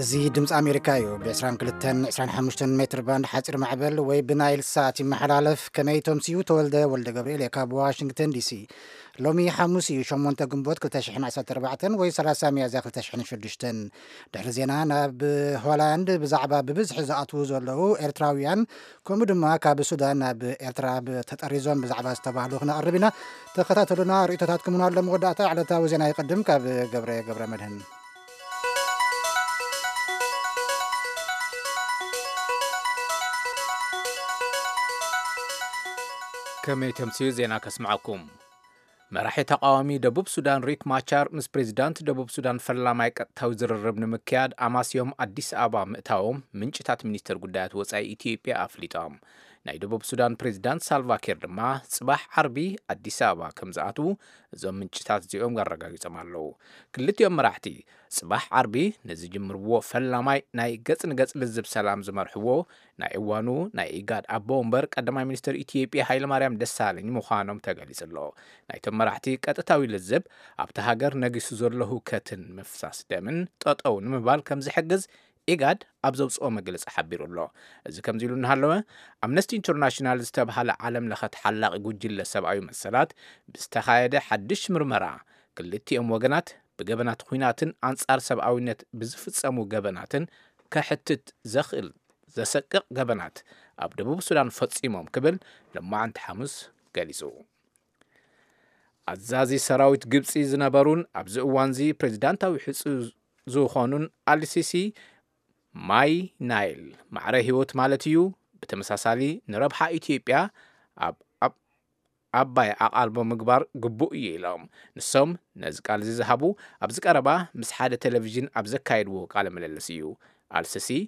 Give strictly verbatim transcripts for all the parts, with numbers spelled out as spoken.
زي دمز أمريكايو بعشرين كلتن عشرين حمشتن متر باند حصر معبل وبنايل ساعة محلالف كميتهم سيو تولده ولد جبريل يكاب واشنطن دي سي لومي حموسي شمونتا جنبوت كلتشحن عسى تربعتن ويسلاسة ميازا كلتشحن شدشتن دحر زينا بهولاند بزعبة ببزح زقاتو زولو إرتراويان كومدما كاب السودان بإرترا تتأريزون بزعبة استباهلو خنا قربنا تخطاتلنا رئيتاتكم من هذا مغداتا على تاوزينا يقدم كاب جبريل جبريل مدهن كمي تمسيو زينا كسمعكم مراحي تقاومي دبوب سودان ريك ماتشار مس بريزيدانت دبوب سودان فرلامايك تاوزر الربن مكياد اماسيوم اديس ابا مئتاوم منشتات منيستر قدات وصاي إثيوبيا أفليتام ناي دبوب سودان بريزيدانت سالفا كير دما صباح عربي اديس ابا كمزاتو زوم منشتات زيوم غرغاغي سمالو كلت يوم مراحتي صباح عربي نزي جمرو فرلاماي ناي غصن غص لزب سلام زمرحو ناي وانو ناي إيغاد أبومبر قدما منيستر إثيوبيا هايل ماريام دسالኝ مخانم تغليصلو ناي تمراحتي قطتاوي لزب ابت هاجر نغيس زورلو كتن مفساس دمن ططو نمبال كم زحجز إيغاد أبزوصو مجلس حبيرولو إذا كم زيلو نهالو أمنستي انترناشنال استبحال عالم لخت حلاق جوجل سبعي مسالات بستخايده حدش مرمرة كلتي أم وجنات بجبنات خويناتن أنصار سبعوينت بزفتصمو جبناتن كحتت زخل زسقق جبنات أب دبوب السودان فتصيمهم قبل لما عند حمص جالسو عزازي سراويت جبسي زنبرون أبز أوانزي بريزيدانتاوي حصو زوخانون السيسي ماي نايل معره هيوت مالتيو بتمساسالي نربحا إثيوبيا أب أب أباي أقالبو مقبار قبو إيلام نسوم نزقال زي زهبو أبزك أربا مسحادة تلفزيون أبزك كايدو قال مللسيو السيسي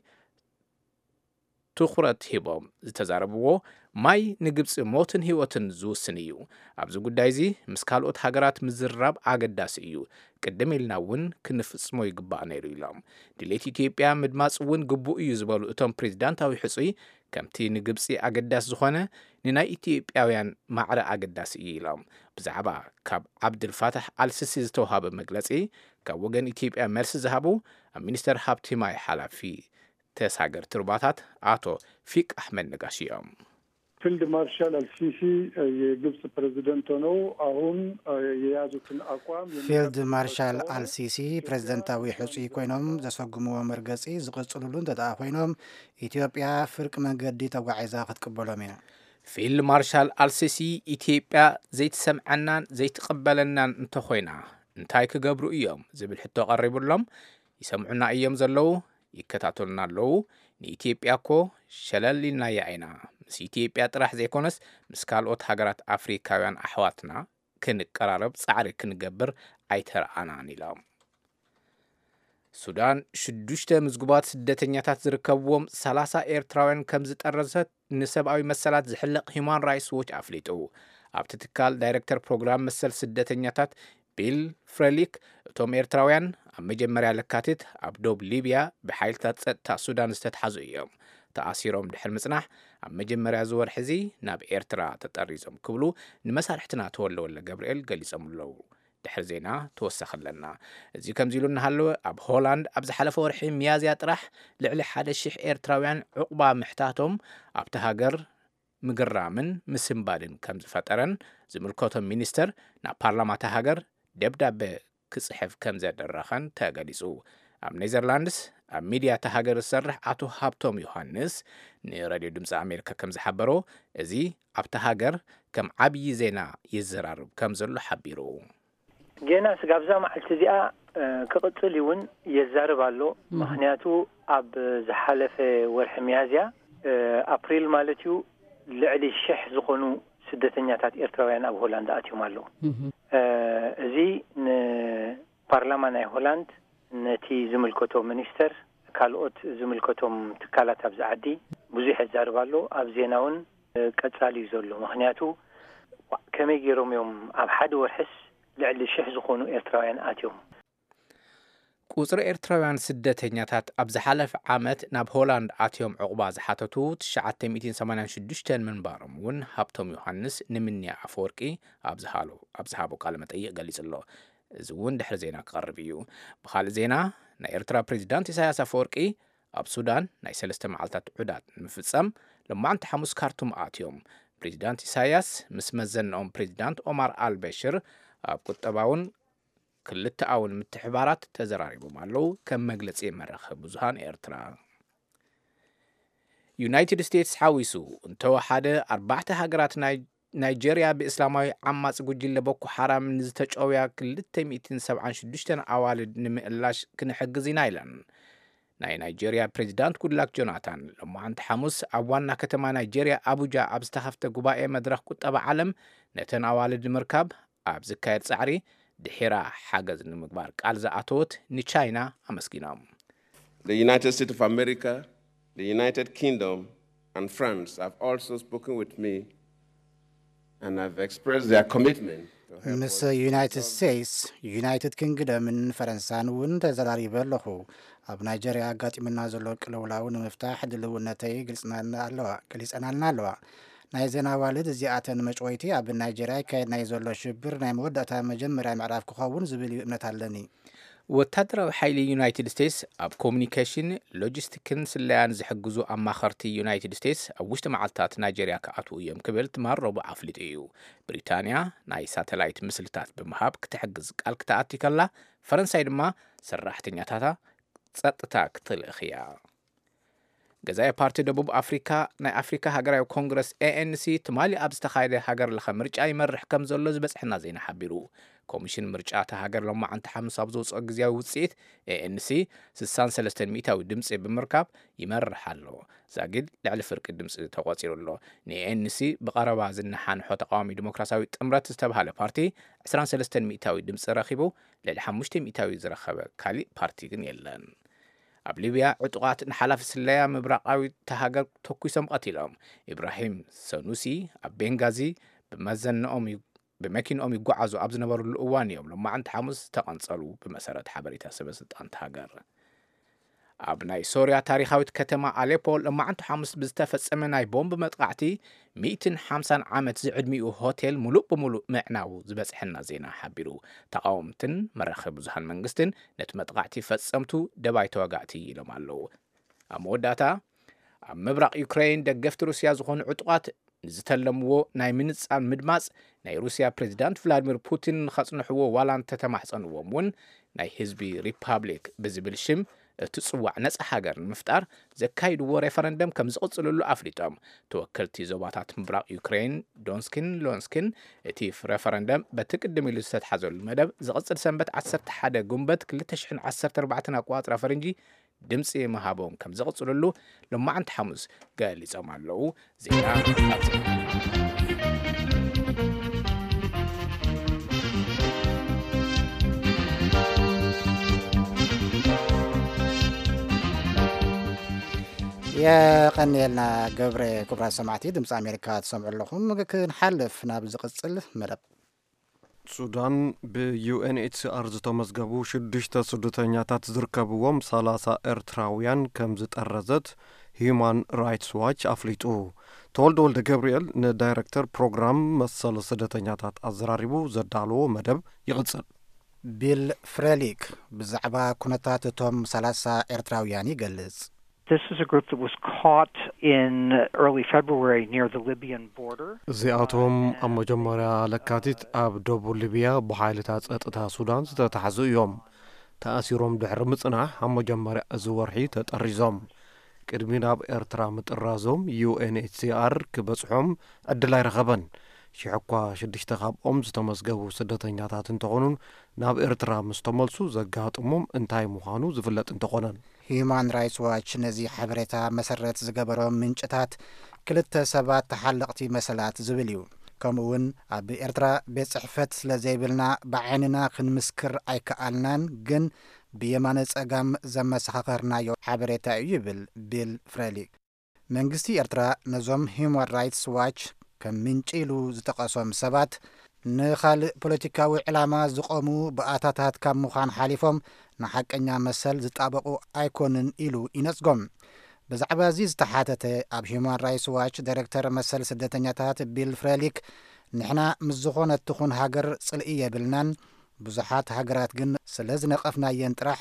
تخرت هبام زتزاربو ماي نجبس موتن هيوتن زوسنيو أبزو قدايزي مسكالوت هاجرات مزراب عقداس إيو قدم لنا ون كنفسمو يقبع نيرو إلام دليت إثيوبيا مدماس ون قبو إيو زبالو إتام بريزيدانتاوي حصي كمتي نجبسي عقداس زخانة ننا إثيوبياويان معرا عقداس إيو إلام بزعبا كاب عبد الفاتح السيسي زتوهاب مجلسي كوغن إثيوبيا مرس زهابو المينستر حابتي ماي حالا في تساجر ترباطات آتو فيك أحمد نقاشيام فيلد مارشال السيسي يجبس بريزيدنتونو أهون يازوتن أقوام فيلد مارشال السيسي بريزيدنتاوي حصي كوينوم زسوغمو مرغصي زقصلولون ددا كوينوم إثيوبيا فرق منقدي توعيزا قتقبلو مينا فيلد مارشال السيسي إثيوبيا زيت سمعنان زيت قبلنان انت خوينا انتاي كقبرو إيوم زبل حتو قربو لهم يسمعنا إيوم زلو يكتاتلنا لو نإثيوبيا كو شلالينا يعينا مس إثيوبيا طرح زي كونس مس كالوت هاجرات أفريكاويان أحواتنا كنقرارب صعري كنقبر أيترعانا نيلام سودان شدوشته مزقوبات سدتنياتات زركبوم سلاسة إيرتراوين كم زتقرزت نسبعوي مسالات زحلق هيومان رايس ووش أفليتو أبتتكال دايركتر بروغرام مسل سدتنياتات بيل فريليك توم إيرتراويان أم مجمريا لكاتت أبدوب ليبيا بحيل تا سودان استتحزو إيوم تأثيرهم دحر مصنح أم مجمريا زور حزي ناب إيرترا تتأريزهم كبلو نمسارحتنا تولو ولا جبريل قليسهم اللو دحر زينا توسخ لنا زي كم زيلون هالو أب هولاند أبز حلف ورحي ميازيا طرح لعلي حدا الشيح إيرتراويان عقبة محتاتهم أب تهاجر مقرامن مسنبادن كم زفترن زملكوتهم مينستر نا بارلما تهاجر دبدب كصحف كم زاد الرخان تاقليسو أم نيزرلاندس أم ميديا تهاجر السرح عطو هابتوم يوهانس ني راديو دمس أمريكا كم زحبرو ازي أب تهاجر كم عبي زينا يزرار كم زلو حبيرو جينا سقابزا مع التزياء كقتل يون يزارب علو مخنياتو أب زحالف ورح ميازيا أبريل مالتيو لعلي الشح زخونو سدتنياتات إيرتراويان أب هولندا أتيو مالو زي برلمان هولند نتي زملكتو منستر كالوت زملكتو تكالات أبز عدي بزيح الزاربالو أبزيناون كتسالي زولو مخنياتو كمي جيروم يوم أب حد ورحس لعلي الشح زخونو إيرتراويان أتيو قصر إيرتراويان سدتنياتات أبز حلف عامت ناب هولاند آتيوم عقبا زحاتتو تشعات مئتين ثمانية وستين من بارم ون هابتوم يوحنس نمنيا أفوركي أبزهالو أبزهابو قال متأيق قال يسلو زون دحر زينا قربيو بخال زينا ናይ ኤርትራ ፕሬዚዳንት ኢሳያስ አፈወርቂ ኣብ ሱዳን ናይ ሰለስተ መዓልታት ዑዳት ንምፍጸም ለማዓንቲ ሐሙስ ካርቱም ኣትዮም ፕሬዚዳንት ኢሳያስ ምስ መዘንኦም ፕሬዚዳንት ኦማር አልበሽር ኣብ ቁጠባውን ክልተኣውን ምትሕባራት ተዘራሪቦም ኣለው ከም መግለጺ መራኸቢ ብዙሃን ኤርትራ ዩናይትድ ስቴትስ ሓዊሱ እንተወሓደ ኣርባዕተ ሃገራት ናይጀርያ ብእስላማዊ ዓማጽ ጉጅለ ቦኮ ሓራም ንዝተጨውያ ክልተ ሚእትን ሰብዓን ሽዱሽተ ኣዋልድ ንምእላሽ ክንሕግዝ ኢና ኢለን ናይ ናይጀርያ ፕሬዚዳንት ጉድላክ ጆናታን ለማዓንቲ ሐሙስ ኣብ ዋና ከተማ ናይጀርያ አቡጃ ኣብ ዝተኸፍተ ጉባኤ መድረኽ ቁጠባ ዓለም ነተን ኣዋልድ ምርካብ ኣብ ዝካየድ ጻዕሪ ድሒራ ሓገዝ ንምግባር ቃል ዝኣተወት ንቻይና ኣመስጊኖም The United States of America, the United Kingdom and France have also spoken with me and have expressed their commitment ምስ ዩናይትድ ስቴትስ ዩናይትድ ኪንግደምን ፈረንሳን እውን ተዘራሪበ ኣለኹ ኣብ ናይጀርያ ኣጋጢምና ዘሎ ቅልውላው ንምፍታሕ ድልውነተይ ግልጽናልና ኣለዋ ገሊጸናልና ኣለዋ ናይ ዜና ዋልድ እዚኣተን መጭወይቲ ኣብ ናይጀርያ ካየድ ናይ ዘሎ ሽብር ናይ መወዳእታ መጀመርያ ምዕራፍ ክኸውን ዝብል እምነት ኣለኒ ወታደራዊ ሓይሊ ዩናይትድ ስቴትስ ኣብ ኮሙኒኬሽን ሎጂስቲክን ስለያን ዝሕግዙ ኣማኸርቲ ዩናይትድ ስቴትስ ኣብ ውሽጢ መዓልትታት ናይጀርያ ክኣትዉ እዮም ክብል ትማረቡ ኣፍሊጡ እዩ ብሪታንያ ናይ ሳተላይት ምስልታት ብምሃብ ክትሕግዝ ቃል ክትኣቲ ከላ ፈረንሳይ ድማ ሰራሕተኛታታ ጸጥታ ክትልእኽ እያ ገዛኢ ፓርቲ ደቡብ ኣፍሪካ ናይ ኣፍሪካ ሃገራዊ ኮንግረስ ኤኤንሲ ትማሊ ኣብ ዝተኻየደ ሃገር ለኸ ምርጫ ይመርሕ ከም ዘሎ ዝበጽሕና ዜና ሓቢሩ ኮሚሽን ምርጫ ሃገር ለማዓንቲ ሐሙስ ኣብ ዘውፅኦ ግዝያዊ ውፅኢት ኤኤንሲ ስልሳ ወሰለስተ ሚእታዊ ድምፂ ብምርካብ ይመርሕ ኣሎ ዛጊድ ልዕሊ ፍርቂ ድምፂ ተቆፂሩ ኣሎ ንኤኤንሲ ብቐረባ ዝነሓንሖ ተቃዋሚ ዲሞክራሲያዊ ጥምረት ዝተባሃለ ፓርቲ عشرين وثلاثين ሚእታዊ ድምፂ ረኺቡ ልዕሊ ሓሙሽተ ሚእታዊ ዝረኸበ ካሊእ ፓርቲ ግን የለን ኣብ ሊብያ ዕጡቃት ንሓላፊ ስለያ ምብራቃዊ ተሃገር ተኩሶም ቀቲሎም ኢብራሂም ሰኑሲ ኣብ ቤንጋዚ ብመዘንኦም በመኪኖም ይጓዓዙ ኣብ ዝነበሩሉ እዋን እዮም ለማዓንቲ ሐሙስ ተቐንጸሉ ብመሰረት ሓበሬታ ሰበስልጣን ተሃገር ኣብ ናይ ሶርያ ታሪኻዊት ከተማ አሌፖ ለማዓንቲ ሐሙስ ብዝተፈጸመ ናይ ቦምብ መጥቃዕቲ مئة وخمسين ዓመት ዝዕድሚኡ ሆቴል ሙሉእ ብሙሉእ ምዕናው ዝበጽሕና ዜና ሓቢሩ ተቃውምትን መራኸቢ ብዙሃን መንግስትን ነቲ መጥቃዕቲ ፈጸምቱ ደባይ ተዋጋእቲ ኢሎም ኣለዉ ኣብ መወዳእታ ኣብ ምብራቕ ዩክሬን ደገፍቲ ሩስያ ዝኾኑ ዕጡቃት ንዝተለምዎ ናይ ምንጻር ምድማጽ ናይ ሩስያ ፕሬዚዳንት ቭላድሚር ፑቲን ንኸጽንሕዎ ዋላ እንተተማሕጸንዎም እውን ናይ ህዝቢ ሪፓብሊክ ብዝብል ሽም እቲ ጽዋዕ ነጻ ሃገር ንምፍጣር ዘካይድዎ ሬፈረንደም ከም ዝቕጽልሉ ኣፍሊጦም ተወከልቲ ዞባታት ምብራቕ ዩክሬን ዶንስክን ሎንስክን እቲ ሬፈረንደም በቲ ቅድም ኢሉ ዝተተሓዘሉ መደብ ዝቕጽል ሰንበት ዓሰርተ ሓደ ጉንበት ክልተ ሽሕን ዓሰርተ ኣርባዕተ ኣቆጻጽራ ፈረንጂ ድምፂ መሃቦም ከም ዝቕጽልሉ ለማዓንቲ ሐሙስ ገሊጾም ኣለዉ ዜና يا قنيلنا قبر كبرى سمعتي دمس أمريكا تسمع لكم كنحلف نابز قصل ملب ሱዳን ብዩኤንኤችሲአር ዝተመዝገቡ ሽዱሽተ ስደተኛታት ዝርከብዎም ሰላሳ ኤርትራውያን ከም ዝጠረዘት ሂዩማን ራይትስ ዋች ኣፍሊጡ ተወልደ ወልደ ገብርኤል ንዳይሬክተር ፕሮግራም መሰል ስደተኛታት ኣዘራሪቡ ዘዳልዎ መደብ ይቕጽል ቢል ፍሬሊክ ብዛዕባ ኩነታት እቶም ሰላሳ ኤርትራውያን ይገልጽ This is a group that was caught in early February near the Libyan border. እዚኣቶም ኣብ መጀመርያ ለካቲት ኣብ ደቡብ ሊብያ ብሓይልታት ጸጥታ ሱዳን ዝተታሕዙ እዮም ተኣሲሮም ድሕሪ ምጽናሕ ኣብ መጀመርያ እዚ ወርሒ ተጠሪዞም ቅድሚ ናብ ኤርትራ ምጥራዞም ዩኤንኤችሲአር ክበጽሖም ዕድል ኣይረኸበን ሽሕኳ ሽዱሽተ ካብኦም ዝተመዝገቡ ስደተኛታት እንተኾኑን ናብ ኤርትራ ምስ ተመልሱ ዘጋጥሞም እንታይ ምዃኑ ዝፍለጥ እንተኾነን ሂዩማን ራይትስ ዋች ነዚ ሓበሬታ መሰረት ዝገበሮም ምንጭታት ክልተ ሰባት ተሓለቕቲ መሰላት ዝብል እዩ ከምኡውን ኣብ ኤርትራ ቤት ጽሕፈት ስለ ዘይብልና ብዓይንና ክንምስክር ኣይከኣልናን ግን ብየማነ ጸጋም ዘመሰኻኸርናዮ ሓበሬታ እዩ ይብል ቢል ፍሬሊክ መንግስቲ ኤርትራ ነዞም ሂዩማን ራይትስ ዋች ከም ምንጪ ኢሉ ዝተቐሶም ሰባት ንኻልእ ፖለቲካዊ ዕላማ ዝቆሙ ብኣታታት ካብ ምዃን ሓሊፎም ንሓቀኛ መሰል ዝጣበቑ ኣይኮንን ኢሉ ይነጽጎም ብዛዕባ እዚ ዝተሓተተ ኣብ ሂዩማን ራይትስ ዋች ዳይሬክተር መሰል ስደተኛታት ቢል ፍሬሊክ ንሕና ምስ ዝኾነ እትኹን ሃገር ጽልኢ የብልናን ብዙሓት ሃገራት ግን ስለ ዝነቐፍናየን ጥራሕ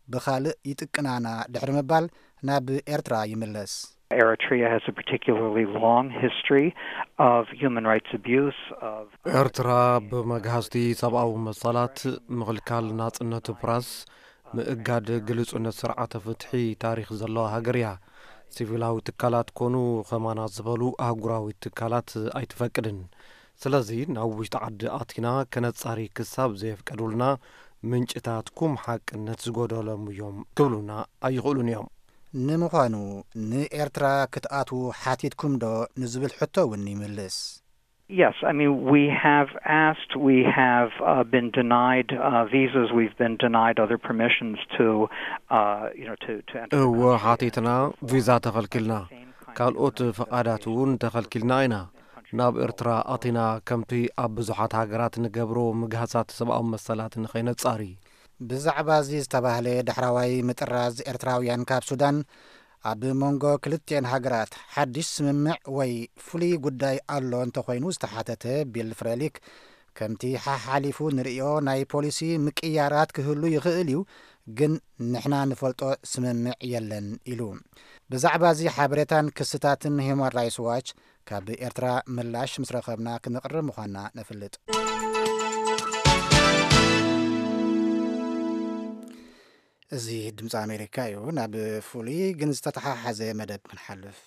ብኻልእ ይጥቅናና ድሕሪ ምባል ናብ ኤርትራ ይምለስ። Eritrea has a particularly long history of human rights abuse of ኤርትራ በመግሃስቲ ሰብአዊ መሰላት ምኽልካል ናጽነት ፕራስ ምእጋድ ግልጽነት ስርዓተ ፍትሒ ታሪኽ ዘለዋ ሃገር እያ። ሲቪላዊ ትካላት ኮኑ ኸማናት ዝበሉ አህጉራዊ ትካላት ኣይትፈቅድን። ስለዚ ናብ ውሽጢ ዓዲ ኣቲና ከነጻሪ ክሳብ ዘየፍቀዱልና ምንጭታት ኩም ሓቅነት ዝጎደሎም እዮም ክብሉና ኣይኽእሉን እዮም። ንምዃኑ ንኤርትራ ክትኣትዉ ሓቲትኩም ዶ ንዝብል ሕቶ እውን ይምልስ። Yes, I mean, we have asked, we have uh, been denied uh, visas, we've been denied other permissions to, uh, you know, to, to enter. እወ ሓቲትና ቪዛ ተኸልኪልና ካልኦት ፈቃዳት እውን ተኸልኪልና ኢና። ናብ ኤርትራ ኣቲና ከምቲ ኣብ ብዙሓት ሃገራት ንገብሮ ምግሃሳት ሰብኣዊ መሰላት ንኸይነጻሪ ብዛዕባ እዚ ዝተባህለ ዳሕራዋይ ምጥራዝ ኤርትራውያን ካብ ሱዳን ኣብ መንጎ ክልቴን ሃገራት ሓድሽ ስምምዕ ወይ ፍሉይ ጉዳይ ኣሎ እንተኾይኑ ዝተሓተተ ቢል ፍሬሊክ ከምቲ ሓሓሊፉ ንሪኦ ናይ ፖሊሲ ምቅያራት ክህሉ ይኽእል እዩ፣ ግን ንሕና ንፈልጦ ስምምዕ የለን ኢሉ። ብዛዕባ እዚ ሓበሬታን ክስታትን ሂውማን ራይትስ ዋች ካብ ኤርትራ ምላሽ ምስ ረኸብና ክንቕርብ ምዃንና ነፍልጥ። እዚ ድምፂ ኣሜሪካ እዩ። ናብ ፍሉይ ግን ዝተተሓሓዘ መደብ ክንሓልፍ።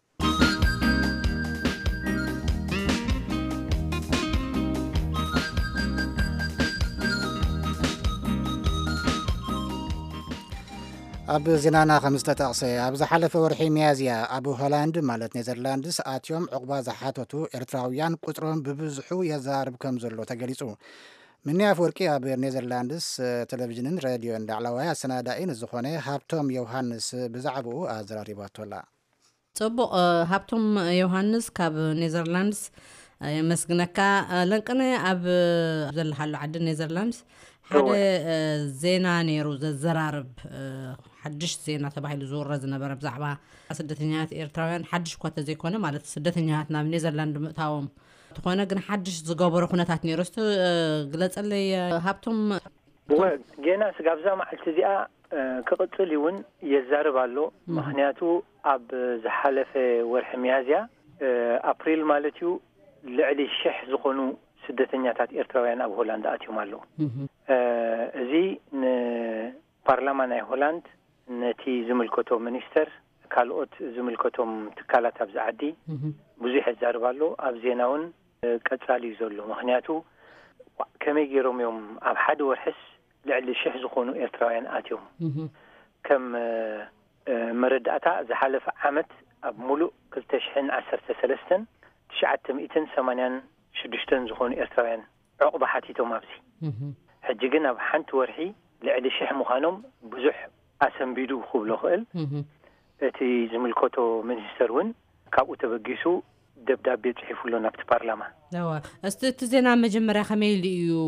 ኣብ ዜናና ከም ዝተጠቕሰ ኣብ ዝሓለፈ ወርሒ ሚያዝያ ኣብ ሆላንድ ማለት ኔዘርላንድስ ኣትዮም ዕቑባ ዝሓተቱ ኤርትራውያን ቁጥሮም ብብዝሑ የዛርብ ከም ዘሎ ተገሊጹ። ምኒ ኣፈወርቂ ኣብ ኔዘርላንድስ ቴሌቪዥንን ሬድዮን ዳዕላዋይ ኣሰናዳኢን ዝኾነ ሃብቶም ዮሃንስ ብዛዕባኡ ኣዘራሪባቶላ። ጽቡቕ ሃብቶም ዮሃንስ ካብ ኔዘርላንድስ የመስግነካ። ለንቅነ ኣብ ዘለሓሉ ዓዲ ኔዘርላንድስ ሓደ ዜና ነይሩ ዘዘራርብ ሓድሽ ዜና ተባሂሉ ዝወረ ዝነበረ ብዛዕባ ስደተኛታት ኤርትራውያን ሓድሽ እኳ ተዘይኮነ ማለት ስደተኛታት ናብ ኔዘርላንድ ምእታዎም تخونا جن حدش زجابر خنا تاتني رست قلت لي هابتم جينا سجابزا مع التزيئة كقتليون يزارب على مخنياتو أب زحلة ورح ميازيا أبريل مالتيو لعلي الشح زخونو سدتنياتات إيرتراويان أب هولندا أتيو مالو زي ن برلمان هولند نتي زملكتو منستر كالوت زملكتهم تكالات أب زعدي بزيح الزارب على أب زيناون كتسالي زولو مخنياتو كم يجيرهم يوم أب حد ورحس لعل الشح زخونو إيرتراويان آتيهم كم مرد أتا زحلف عمت أب ملو كلتشحن عشرة سلستن تشعت مئتين ثمانين شدشتن زخون إيرتراويان عقبة حتيتو مابسي حجيجنا بحنت ورحي لعل الشح مخانم بزح أسنبيدو خوب لخيل تي زملكتو منسترون كابو تبقيسو دبداب يتحفوا لنا في البرلمان. لا استتزينا مجمرة خميليو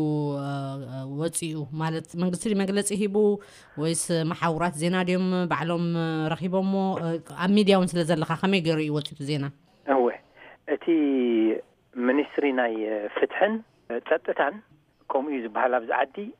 وصيو مالت من قصري ما قلت يهبو ويس محاورات زينا اليوم بعلم رخيبهم عم ميديا ونسلزل خا خمي قري وصيو زينا. هو أتي منستري ناي فتحن تلتتان كوم يز بحال بزعدي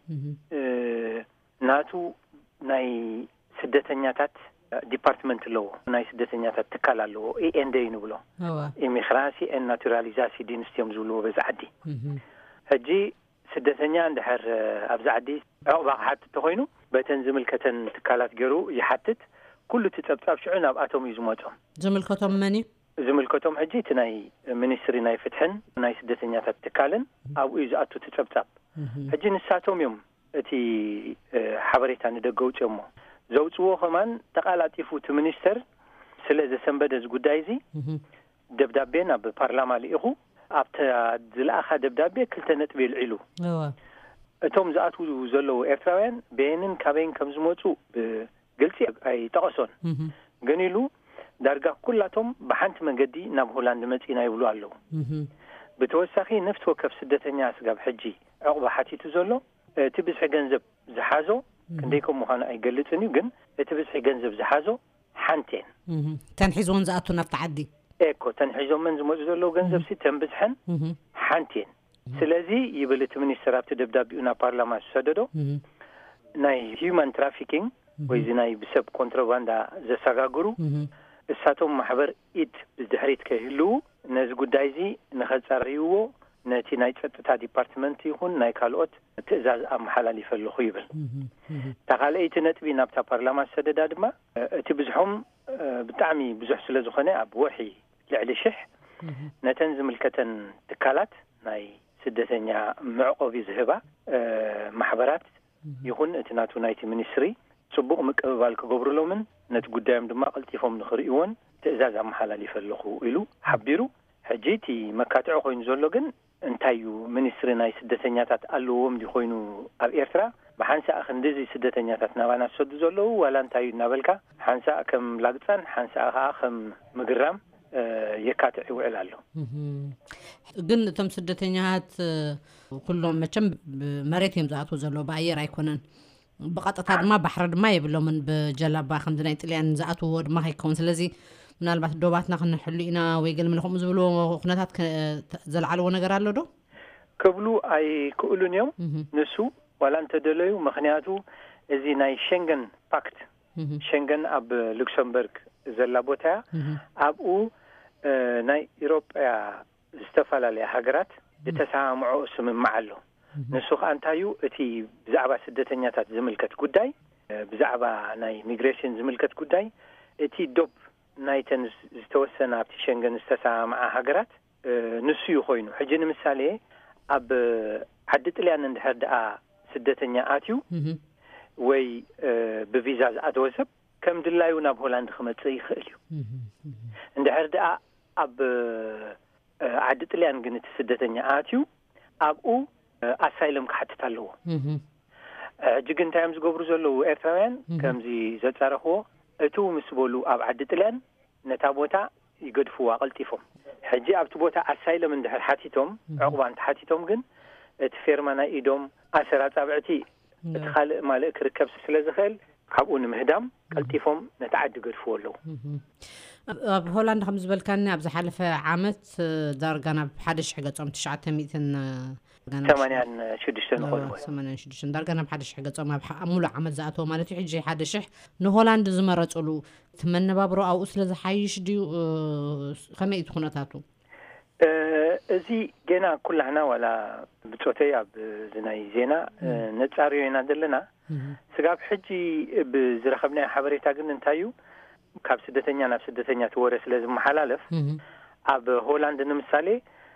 ناتو ناي سدتنياتات ديبارتمنت لو ناي سدتنياتات تكالالو اي ان دي نبلو إميغراسي ان ناتوراليزاسي دينستيوم زولو بزعدي هجي سدتنيا اندحر ابزعدي عقبا حتى تخوينو بتنزم الكتن تكالات جرو يحتت كل تتبطاب شعنا باتوم يزموتهم زملكتهم مني زملكتهم هجي تناي منستري ناي فتحن ناي سدتنياتات تكالن او اذا اتو تتبطاب هجي نساتهم يوم اتي حبريتان ندقوت يومو زوجو كمان تقالات يفوت منستر سلازة سنبدز قدايزي دبدابين بالبرلمان لإخو أبتا دلأخا دبدابي كلتا نتبي العلو اتوم زاتو زلو إرتراوين بينن كابين كمزموتو بقلتي أي تقصون قنيلو دارقا كلاتهم بحانت من قدي ناب هولاند متينا يبلو علو بتوساخي نفس وكف سدة الناس قاب حجي عقبة حتي تزلو تبس حقنزب زحازو كنديكم مهانا أي قلتني وقن تبس حقنزب زحازو حانتين تنحيزون زاتو نفط عدي ايكو تنحيزون من زموزلو قنزب سي تنبزحن حانتين سلازي يبلت من السراب تدبداب يونا بارلمان سددو ناي هيومان ترافيكينج ወይ ዝናይ ብሰብ ኮንትሮባንዳ ዘሰጋግሩ እሳቶም ማሕበር ኢድ ብድሕሪት ከይህሉ ነዚ ጉዳይ እዚ ንኸጻርይዎ ነቲ ናይ ጸጥታ ዲፓርትመንት ይኹን ናይ ካልኦት ትእዛዝ ኣመሓላሊፍ ኣለኹ ይብል ተኻልአይቲ ነጥቢ ናብታ ፓርላማ ሰደዳ ድማ እቲ ብዙሖም ብጣዕሚ ብዙሕ ስለ ዝኾነ ኣብ ወርሒ ልዕሊ ሽሕ ነተን ዝምልከተን ትካላት ናይ ስደተኛ መዕቆቢ ዝህባ ማሕበራት ይኹን እቲ ናቱ ናይቲ ሚኒስትሪ ጽቡቕ ምቅብባል ክገብሩሎምን ነቲ ጉዳዮም ድማ ቀልጢፎም ንኽርእይዎን ትእዛዝ ኣመሓላሊፍ ኣለኹ ኢሉ ሓቢሩ ሕጂ እቲ መካትዑ ኮይኑ ዘሎ ግን እንታዩ ሚኒስትሪ ናይ ስደተኛታት ኣለዎም ዲ ኮይኑ ኣብ ኤርትራ ብሓንሳእ ክንዲዚ ስደተኛታት ናባና ዝሰዱ ዘለዉ ዋላ እንታዩ እናበልካ ሓንሳእ ከም ላግፃን ሓንሳእ ከዓ ከም ምግራም የካትዕ ይውዕል ኣሎ ግን እቶም ስደተኛታት ኩሎም መቸም መሬት እዮም ዝኣትዉ ዘለዉ ብኣየር ኣይኮነን ብቐጥታ ድማ ባሕሪ ድማ የብሎምን ብጀላባ ከምዚ ናይ ጥልያን ዝኣትዎ ድማ ከይከውን ስለዚ ምናልባት ዶባትና ክንሕሉ ኢና ወይ ገልምልኹም ዝብሎ ኩነታት ዘለዓለዎ ነገር ኣሎ ዶ ክብሉ ኣይክእሉን እዮም ንሱ ዋላ እንተደለዩ ምክንያቱ እዚ ናይ ሸንገን ፓክት ሸንገን ኣብ ሉክሰምበርግ ዘላ ቦታ ኣብኡ ናይ ኢሮጵያ ዝተፈላለዩ ሃገራት ዝተሰማምዑ ስምምዕ ኣሎ ንሱ ከዓ እንታዩ እቲ ብዛዕባ ስደተኛታት ዝምልከት ጉዳይ ብዛዕባ ናይ ሚግሬሽን ዝምልከት ጉዳይ እቲ ዶብ ናይተን ዝተወሰነ ኣብቲ ሸንገን ዝተሰማምዓ ሃገራት ንሱ ይኮይኑ ሕጂ ንምሳሌ ኣብ ዓዲ ጥልያን እንድሕር ደኣ ስደተኛ ኣትዩ ወይ ብቪዛ ዝኣተወ ሰብ ከም ድላዩ ናብ ሆላንድ ክመጽእ ይኽእል እዩ እንድሕር ደኣ ኣብ ዓዲ ጥልያን ግን እቲ ስደተኛ ኣትዩ ኣብኡ ኣሳይለም ክሓትት ኣለዎ ሕጂ ግን እንታዮም ዝገብሩ ዘለዉ ኤርትራውያን ከምዚ ዘጻረኽዎ እቱ ምስ በሉ ኣብ ዓዲ ጥልያን ነታ ቦታ ይገድፍዋ ቀልጢፎም ሕጂ ኣብቲ ቦታ ኣሳይለም እንድሕር ሓቲቶም ዕቑባ እንተሓቲቶም ግን እቲ ፌርማ ናይ ኢዶም ኣሰራ ጻብዕቲ እቲ ካልእ ማልእ ክርከብ ስለ ዝኽእል ካብኡ ንምህዳም ቀልጢፎም ነቲ ዓዲ ገድፍዎ ኣለዉ ኣብ ሆላንድ ከም ዝበልካኒ ኣብ ዝሓለፈ ዓመት ዳርጋ ናብ ሓደ ሽሕ ገጾም ትሽዓተ ሚእትን ثمانين شدشتن خلوه ثمانين شدشتن دارجا نب حدش حاجة صار مع مولى عمل زعته مالتي حجي حدشح نهولند زمرت قلو تمنى بابرو أو أصل ذا حيش دي خميت خناتاتو زي جينا كل هنا ولا بتوتيا بزناي زينا نتعرينا دلنا سقاب حجي بزرخبنا حبري تاجن نتايو كاب سدتنيا نفس سدتنيا تورث لازم محلالف أب هولند نمثالي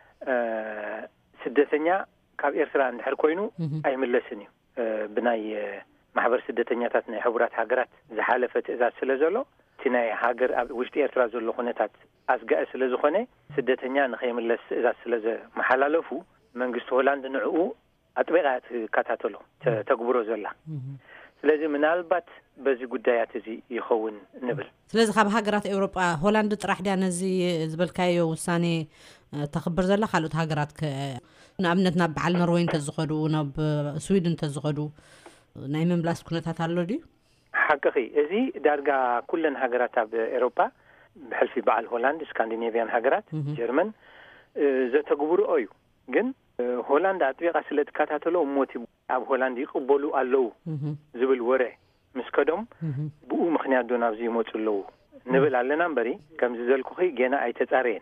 سدتنيا كاب إيرترا ندحر كوينو أي ملسني بناي محبر سدتنياتات ناي حبرات هاجرات زحالفت إذا سلزلو تناي هاجر وشت إيرترا زلو خناتات أسجأ سلزو خنة سدتنيا نخيم اللس إذا سلز محلالفو منجست هولند نعو أطبقات كاتاتلو تقبرو زلا لازم من البات بزي قدايات زي يخون نبل لازم خاب هاجرات أوروبا هولند طرح دي أنا زي زبالكايو وساني تخبر زلا خالوت هاجرات ك نابنتنا بعل نروين تزغدو ناب سويدن تزغدو نايمن بلاس كنت هتعلو دي حقيقي زي دارجا كلن هاجرات بأوروبا بحلفي بعل هولند اسكندنافيان هاجرات جرمن زي تقبرو أيو جن هولندا أطبيق أسلت كاتاتلو موتي أب هولندا يقبلوا اللو زبل ورع مسكدم بقو مخنيات دون أبزي موتلو نبل على نمبري كم زلكو خي جينا أي تتعرين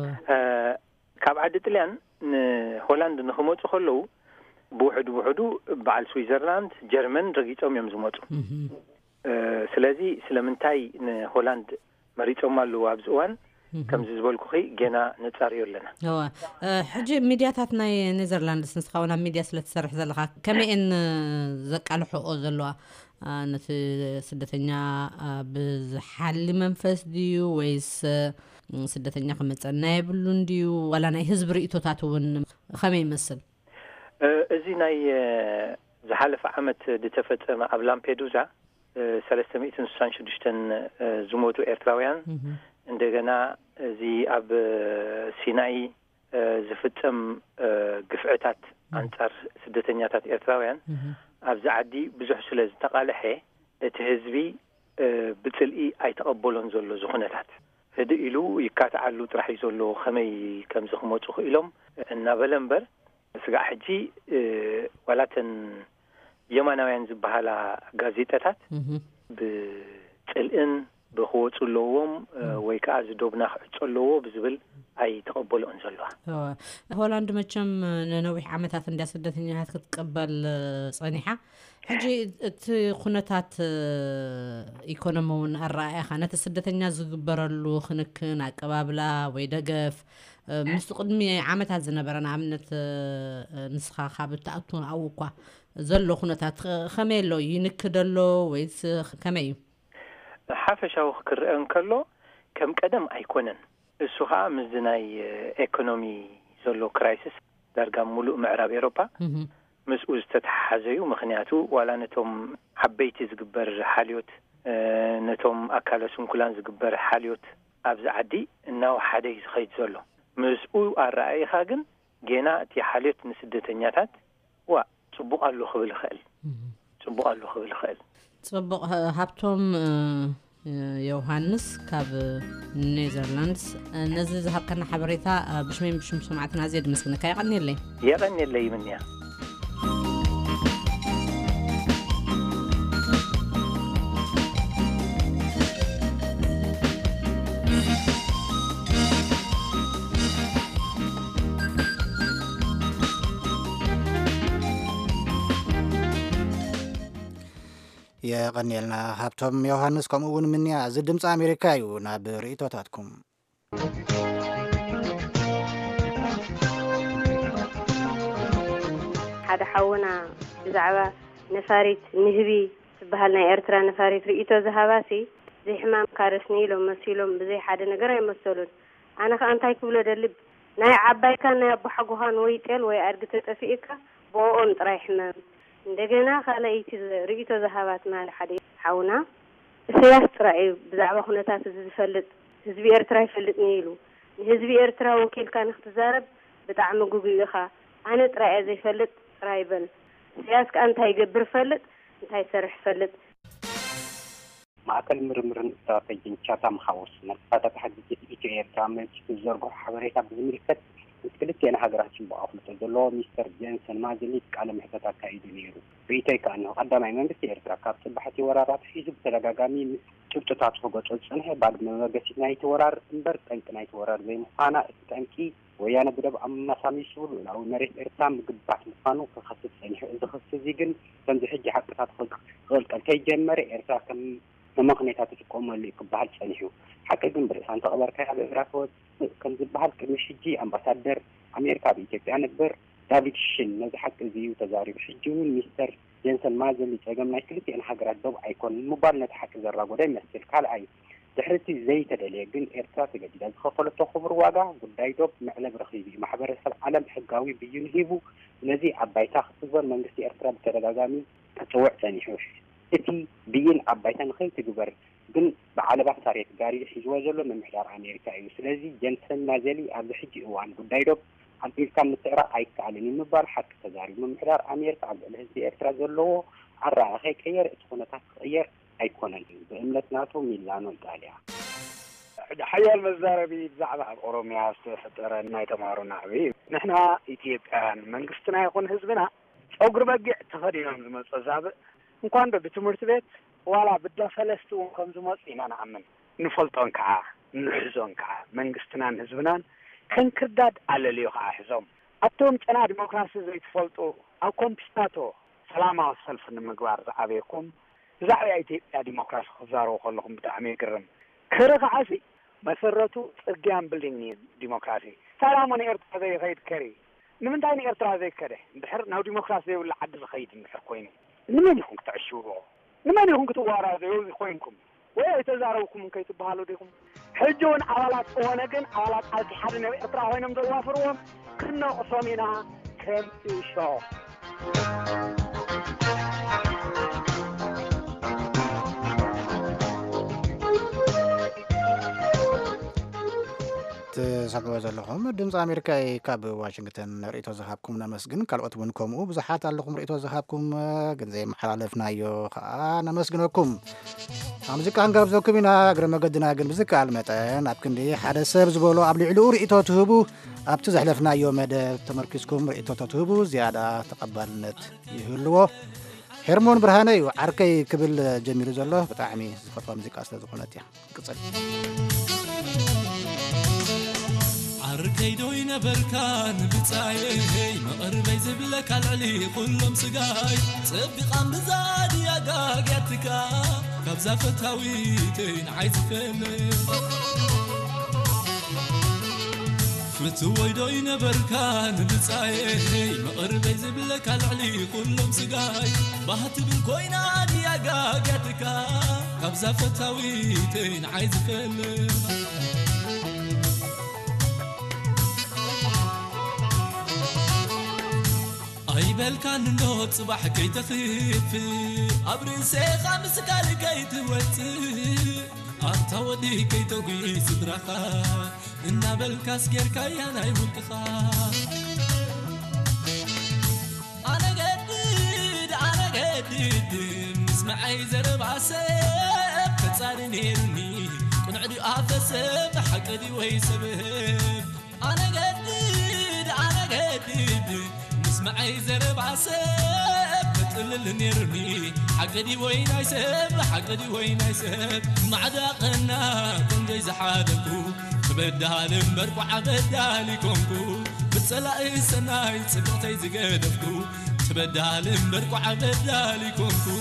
كاب عدت لين هولندا نخموتو خلو بوحدو بوحدو بعل سويسرلاند جرمن رقيتهم يمزموتو سلازي سلمنتاي هولند مريتهم مالو أبزوان كم زبالكو خي جينا نتعريو لنا هو حجي ميدياتنا نيزرلاند سنسخونا ميديا سلت سرح زلخا كما ان زقالو حقوق زلوا نت سدتنيا بحل منفس ديو ويس سدتنيا خمصنا يبلون ديو ولا ناي حزب رئيتوتاتون خمي يمثل ازي ناي زحلف عمت دتفتم اب لامبيدوزا ثلاثمائة وستة وستين زموتو ኤርትራውያን እንደገና እዚ ኣብ ሲናይ ዝፍጸም ግፍዕታት አንጻር ስደተኛታት ኤርትራውያን ኣብዚ ዓዲ ብዙሕ ስለ ዝተቃልሐ እቲ ህዝቢ ብጽልኢ ኣይተቀበሎን ዘሎ ዝኹነታት ህዲ ኢሉ ይካትዓሉ ጥራሕ ዘሎ ከመይ ከም ዝኽመጹ ኢሎም እናበለምበር ስጋ ሕጂ ወላተን የማናውያን ዝበሃላ ጋዜጣታት ብጽልእን ብኸወጹለዎም ወይ ከዓ ዝዶብና ክዕጸለዎ ብዝብል ኣይ ተቐበሉን ዘለዋ ሆላንድ መቸም ነነዊሕ ዓመታት እንዳ ስደተኛታት ክትቀበል ጸኒሓ ሕጂ እቲ ኩነታት ኢኮኖሚውን ኣረኣያኻ ነቲ ስደተኛ ዝግበረሉ ክንክን ኣቀባብላ ወይ ደገፍ ምስ ቅድሚ ዓመታት ዝነበረ ንኣብነት ንስኻ ካብ እትኣቱ ኣብኡ እኳ ዘሎ ኩነታት ከመይ ኣሎ ይንክደሎ ወይስ ከመይ እዩ ሓፈሻዊ ክርአ እንከሎ ከም ቀደም ኣይኮነን እሱ ከዓ ምስ ናይ ኢኮኖሚ ዘሎ ክራይሲስ ዳርጋ ሙሉእ ምዕራብ ኤውሮፓ ምስኡ ዝተተሓሓዘዩ ምክንያቱ ዋላ ነቶም ዓበይቲ ዝግበር ሓልዮት ነቶም ኣካለ ስንኩላን ዝግበር ሓልዮት ኣብዚ ዓዲ እናው ሓደ ዝኸይድ ዘሎ ምስኡ ኣረኣይኻ ግን ገና እቲ ሓልዮት ንስደተኛታት ዋ ጽቡቕ ኣሎ ክብል ይኽእል ጽቡቕ ኣሎ ክብል ይኽእል ጽቡቕ ሃብቶም ዮሃንስ ካብ ኔዘርላንድስ ነዚ ዝሃብከና ሓበሬታ ብሽመን ብሽም ሰማዕትና ዘድ መስግነካ ይቀኒለይ ይቀኒለይ ምንያ የቀኒልና ሃብቶም ዮሐንስ ከምኡውን ምንያ እዚ ድምፂ ኣሜሪካ እዩ ናብ ርእቶታትኩም ሓደ ሓውና ብዛዕባ ነፋሪት ንህቢ ዝበሃል ናይ ኤርትራ ነፋሪት ርእቶ ዝሃባሲ ዘይሕማም ካረስኒ ኢሎም መሲሎም ብዘይ ሓደ ነገር ኣይመሰሉን ኣነ ከዓ እንታይ ክብሎ ደልብ ናይ ዓባይካ ናይ ኣቦሓጎኻን ወይ ጤል ወይ ኣድጊ ተጠፊእካ ብኦን ጥራይ ሕመም እንደገና ካልአይቲ ርእቶ ዝሃባት ማለ ሓደ ሓውና እሰያስ ጥራይ ብዛዕባ ኩነታት ዝፈልጥ ህዝቢ ኤርትራ ይፈልጥኒ ኢሉ ህዝቢ ኤርትራ ወኪልካ ንኽትዛረብ ብጣዕሚ ጉጉእ ኢኻ ኣነ ጥራይ ዘይፈልጥ ጥራይ በል እሰያስ ከዓ እንታይ ይገብር ፈልጥ እንታይ ሰርሕ ፈልጥ ማእከል ምርምርን ስትራቴጂን ቻታም ሃውስ ነፋታት ሓድጅ ኢትዮ ኤርትራ መንግስት ዝዘርግሑ ሓበሬታ ብዝምልከት ምስክልቴና ሃገራችን በአፍልጦ ዘሎ ሚስተር ጀንሰን ማዝሊት ቃለ መሕተት አካሂዱ ነይሩ በኢታይ ካነው ቀዳማይ መንግስት ኤርትራ ካብ ጽባሕቲ ወራራት ሒዙ በተደጋጋሚ ጭብጥታት ተገጾ ጽንሄ ባድመ መገሲት ናይቲ ወራር እንበር ጠንቅ ናይቲ ወራር ዘይምዃና እቲ ጠንቂ ወያነ ብደብ ኣመሳሚሱ ላው መሬት ኤርትራ ምግባት ምዃኑ ክኸስስ ጸኒሑ እዚ ክስዚ ግን ከምዚ ሕጂ ሓቅታት ክቕልቀል ከይጀመረ ኤርትራ ከም መምኽኔታት ትቆመሉ ይክበሃል ጸኒሑ ሓቂ ግን ብርእሳን ተቐበርካ ኣብ ኤርትራ ከም ዝበሃል ቅድሚ ሕጂ ኣምባሳደር ኣሜሪካ በኢትዮጵያ ነበር ዳቪድ ሽን ነዚ ሓቂ እዚ እዩ ተዛሪቡ ሕጂ እውን ሚስተር ጀንሰን ማዘሊ ፀገም ናይ ክልቲአን ሃገራት ዶብ ኣይኮን ምባል ነቲ ሓቂ ዘራጎዳ ይመስል ካልኣይ ድሕርቲ ዘይተደልየ ግን ኤርትራ ተገዲዳ ዝኸፈለቶ ክቡር ዋጋ ጉዳይ ዶብ መዕለብ ረኺቡ ማሕበረሰብ ዓለም ሕጋዊ ብይን ሂቡ ነዚ ኣባይታ ክትግበር መንግስቲ ኤርትራ ብተደጋጋሚ ተፅውዕ ጸኒሑ እቲ ብይን ኣባይታ ንኸይትግበር ግን ብዓለባት ሳሬት ጋሪ ሒዝዎ ዘሎ ምምሕዳር ኣሜሪካ እዩ ስለዚ ጀንሰን ማዘሊ ኣብዚ ሕጂ እዋን ጉዳይ ዶብ ኣሜሪካ ምትዕራ ኣይከኣልን ምባል ሓቂ ተዛሪቡ ምምሕዳር ኣሜሪካ ኣብ ልዕሊ ህዝቢ ኤርትራ ዘለዎ ኣረኣእያ ከይቀየር እቲ ኩነታት ክቅየር ኣይኮነን ብእምነት ናቱ ሚላኖ ኢጣልያ ሓያል መዛረቢ ብዛዕባ ኣብ ኦሮሚያ ዝተፈጠረ ናይ ተማሃሮ ናዕቢ ንሕና ኢትዮጵያን መንግስትና ይኹን ህዝብና ፀጉሪ በጊዕ ተኸዲኖም ዝመፀ ዛብእ እንኳን በትምህርት ቤት ዋላ ብዳ ፈለስቲ እውን ከም ዝመፅ ኢና ንኣምን ንፈልጦን ከዓ ንሕዞን ከዓ መንግስትናን ህዝብናን ከንክርዳድ ኣለልዩ ከዓ ሒዞም ኣቶም ጨና ዲሞክራሲ ዘይትፈልጡ ኣብ ኮምፒስታቶ ሰላማዊ ሰልፊ ንምግባር ዝዓበየኩም ብዛዕባ ኢትዮጵያ ዲሞክራሲ ክዛረቡ ከለኹም ብጣዕሚ ይግርም ክሪ ከዓሲ መሰረቱ ፅርግያን ብልድንግ ዲሞክራሲ ሰላሙ ንኤርትራ ዘይኸይድ ከሪ ንምንታይ ንኤርትራ ዘይከደ እንድሕር ናብ ዲሞክራሲ ዘይብሉ ዓዲ ዝኸይድ እንድሕር ኮይኑ ንመን ይኹም ክትዕሽብዎ ንመን ይኹም ክትዋራዘዩ ኮይንኩም ወይ ኣይተዛረብኩም ከይትበሃሉ ዲኹም ሕጂ እውን ኣባላት ዝኾነ ግን ኣባላት ኣልቲ ሓደ ናብ ኤርትራ ኮይኖም ዘዋፍርዎም ክነቕሶም ኢና ከም እሾ تسمعوا زلهم دمز أمريكا كاب واشنطن رئيتو زهابكم نمسجن كالوقت منكم وبزحات علىكم رئيتو زهابكم جنزي محلالفنا يو أنا مسجنكم أمزك أنقرب زوكمينا قرم قدنا جن بزك علمتين أبكن لي حدا سبز بولو قبل علو رئيتو تهبو أبتزحلفنا يوم مدى تمركزكم رئيتو تهبو زيادة تقبلنت يهلو ሄርሞን ብርሃነ እዩ ዓርከይ ክብል ጀሚሩ ዘሎ ብጣዕሚ ዝፈትዋ ሙዚቃ ስለ ዝኾነት እያ ቅፅል ዓርከይ ዶይ ነበርካን ብፃየይ መቕርበይ ዝብለካ ልዕሊ ኩሎም ስጋይ ፀቢቓን ብዛድያ ጋግያትካ ካብዛ ፈታዊተይ ንዓይ ዝፈልጥ ፍትወይ ዶይ ነበርካን ብፃየይ መቕርበይ ዝብለካ ልዕሊ ኩሎም ስጋይ ባህትብል ኮይና ድያ ጋግያትካ ካብዛ ፈታዊተይ ንዓይ ዝፈልጥ ኣይበልካን እንዶ ጽባሕ ከይተኽፍ ኣብርእሰኻ ምስካል ከይትወፅእ ኣብታ ወዲ ከይተጉይ ስድራኻ እናበልካስ ጌርካያ ናይ ውልቅኻ ኣነ ገድድ ኣነ ገድድ ምስማዓይ ዘረብዓ ሰብ ከጻሪ ነይሩኒ ቁንዕ ድዩ ኣፈሰብ ሓቀዲ ወይ ሰብብ ኣነ ገድድ ኣነ ገድድ معي زرب عسب بتقلل نيرني حقدي وين يسب حقدي وين يسب معدقنا كنجي زحادكو بدها لمبرق عبدالي كونكو بتسلاقي سناي صدقتي زقدفكو تبدها لمبرق عبدالي كونكو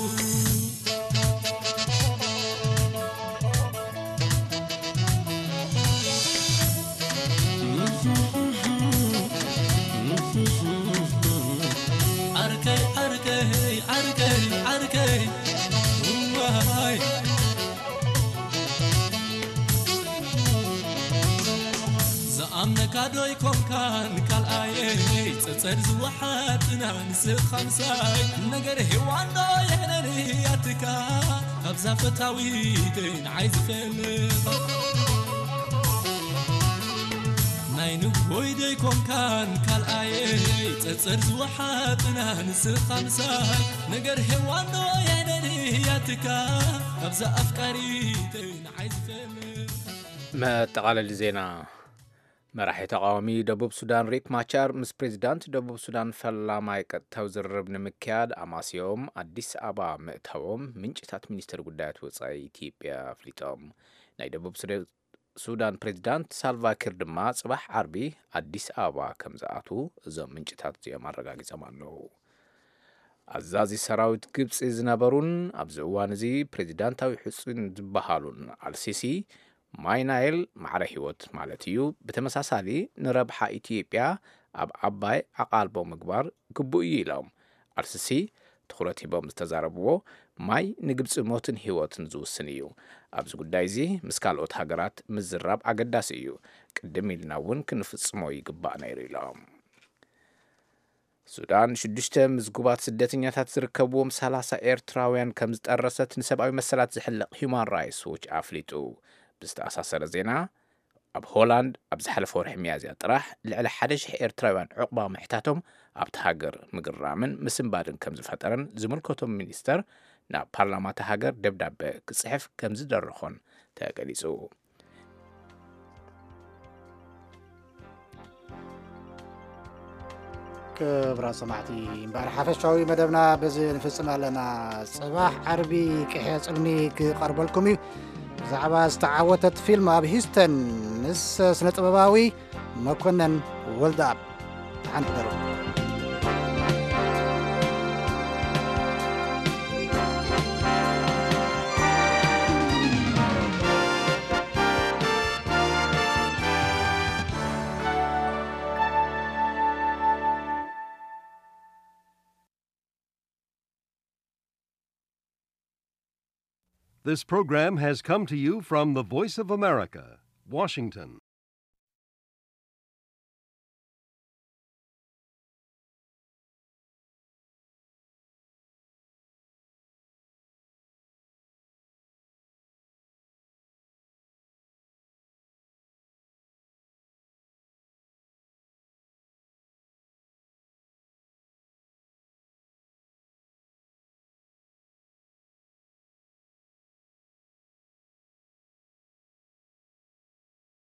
كادوي كون كان كالآيه تتصير زوحاتنا نسخ خمساي نقر هوانا يحنرياتك أبزا فتاويتين عايز فلق ناينو بويدي كون كان كالآيه تتصير زوحاتنا نسخ خمساي نقر هوانا يحنرياتك أبزا أفكاريتين عايز فلق ما تقال زينا መራሒ ተቃዋሚ ደቡብ ሱዳን ሪክ ማቻር ምስ ፕሬዚዳንት ደቡብ ሱዳን ፈላማይ ቀጥታው ዝርርብ ንምክያድ ኣማሲዮም ኣዲስ አበባ ምእተዎም ምንጭታት ሚኒስትር ጉዳያት ወጻኢ ኢትዮጵያ ኣፍሊጦም ናይ ደቡብ ሱዳን ፕሬዚዳንት ሳልቫኪር ድማ ጽባሕ ዓርቢ ኣዲስ አበባ ከም ዝኣቱ እዞም ምንጭታት እዚኦም ኣረጋጊጾም ኣለዉ ኣዛዚ ሰራዊት ግብፂ ዝነበሩን ኣብዚ እዋን እዚ ፕሬዚዳንታዊ ሕፁን ዝበሃሉን አልሲሲ ማይናይል ማዕረ ህይወት ማለት እዩ በተመሳሳሊ ንረብሓ ኢትዮጵያ ኣብ ዓባይ አቃልቦ ምግባር ግቡእ ኢሎም አልሲሲ ትኩረት ሂቦም ዝተዛረብዎ ማይ ንግብፂ ሞትን ህይወትን ዝውስን እዩ ኣብዚ ጉዳይ እዚ ምስ ካልኦት ሃገራት ምዝራብ ኣገዳሲ እዩ ቅድም ኢልና እውን ክንፍጽሞ ይግባእ ነይሩ ኢሎም ሱዳን ሽዱሽተ ምዝጉባት ስደተኛታት ዝርከብዎም ሰላሳ ኤርትራውያን ከም ዝጠረሰት ንሰብኣዊ መሰላት ዝሕልቕ ሂውማን ራይትስ ዎች ኣፍሊጡ ብዝተኣሳሰረ ዜና ኣብ ሆላንድ ኣብ ዝሓለፈ ወርሒ ሚያዝያ ጥራሕ ልዕሊ ሓደ ሽሕ ኤርትራውያን ዕቑባ ምሕታቶም ኣብቲ ሃገር ምግራምን ምስንባድን ከም ዝፈጠረን ዝምልከቶም ሚኒስተር ናብ ፓርላማት ሃገር ደብዳቤ ክጽሕፍ ከም ዝደረኾን ተገሊጹ ክብራ ሰማዕቲ እምበር ሓፈሻዊ መደብና በዚ ንፍጽም ኣለና ጽባሕ ዓርቢ ቅሐ ጽልሚ ክቐርበልኩም እዩ ብዛዕባ ዝተዓወተት ፊልም ኣብ ሂስተን ምስ ስነ ጥበባዊ መኮነን ወልደኣብ ሓንቲ ደርቢ This program has come to you from the Voice of America, Washington.